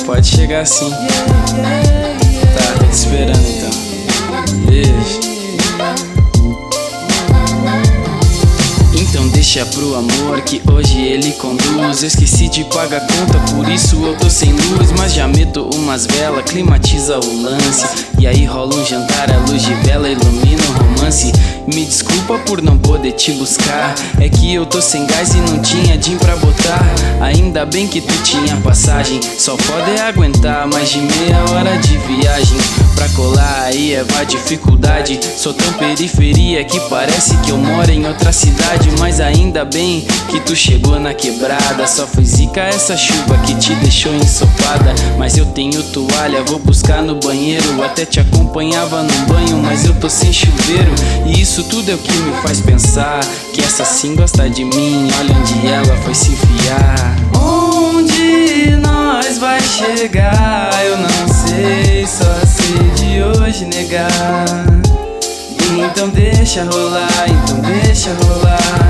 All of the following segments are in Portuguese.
pode chegar sim. Tá, tô te esperando então. Beijo. Então deixa pro amor que hoje ele conduz. Eu esqueci de pagar a conta, por isso eu tô sem luz. Mas já meto umas velas, climatiza o lance. E aí rola um jantar, a luz de vela ilumina o romance. Me desculpa por não poder te buscar, é que eu tô sem gás e não tinha gin pra botar. Ainda bem que tu tinha passagem, só pode aguentar mais de meia hora de viagem. Pra colar aí é vá dificuldade, sou tão periferia que parece que eu moro em outra cidade. Mas ainda bem que tu chegou na quebrada, só foi zica essa chuva que te deixou ensopada. Mas eu tenho toalha, vou buscar no banheiro, até te acompanhava no banho, mas eu tô sem chuveiro. E isso tudo é o que me faz pensar que essa sim gosta de mim, olha onde ela foi se enfiar. Onde nós vai chegar, eu não sei, só sei de hoje negar. Então deixa rolar, então deixa rolar.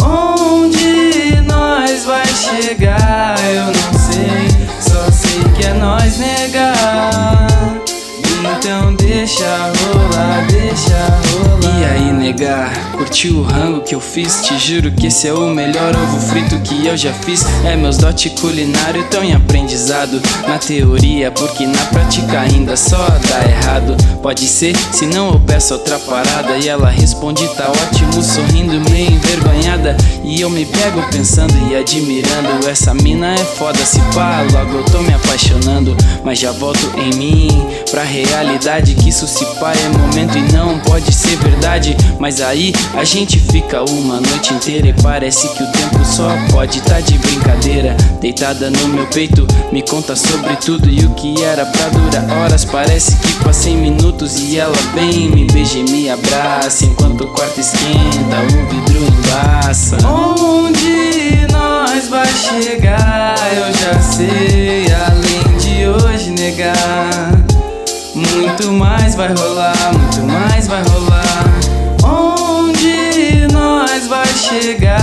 Onde nós vai chegar, eu não sei, só sei que é nós negar. Então deixa rolar, deixa rolar. E aí negar, curtiu o rango que eu fiz? Te juro que esse é o melhor ovo frito que eu já fiz. É meus dote culinário tão em aprendizado, na teoria, porque na prática ainda só dá errado. Pode ser, se não eu peço outra parada. E ela responde tá ótimo, sorrindo meio envergonhada. E eu me pego pensando e admirando, essa mina é foda, se pá, logo eu tô me apaixonando. Mas já volto em mim pra realidade, que isso se pá é momento e não pode ser verdade. Mas aí a gente fica uma noite inteira e parece que o tempo só pode tá de brincadeira. Deitada no meu peito, me conta sobre tudo e o que era pra durar horas parece que passei minutos. E ela vem, me beija e me abraça, enquanto o quarto esquenta, o vidro embaça. Onde nós vai chegar, eu já sei, além de hoje negar. Muito mais vai rolar, muito mais vai rolar. Onde nós vai chegar,